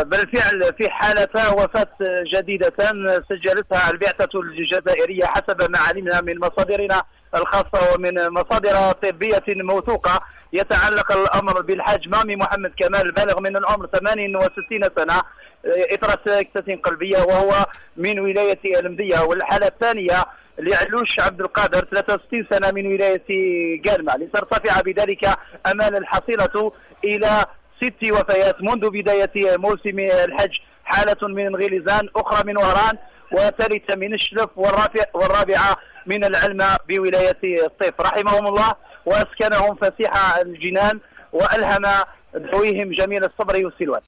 بالفعل في حالة وفاة جديدة سجلتها البعثة الجزائرية حسب ما علمنا من مصادرنا الخاصة ومن مصادر طبية موثوقة. يتعلق الأمر بالحاج مامي محمد كمال بالغ من العمر 68 سنة إثر سكتة قلبية وهو من ولاية المدية. والحالة الثانية لعلوش عبد القادر 63 سنة من ولاية قالمة، لترتفع بذلك أمال الحصيلة إلى 6 وفيات منذ بداية موسم الحج، حالة من غليزان، أخرى من وهران، وثالثة من الشلف، والرابعة من العلمة بولاية الطيف. رحمهم الله وأسكنهم فسيح الجنان وألهم ذويهم جميل الصبر والسلوان.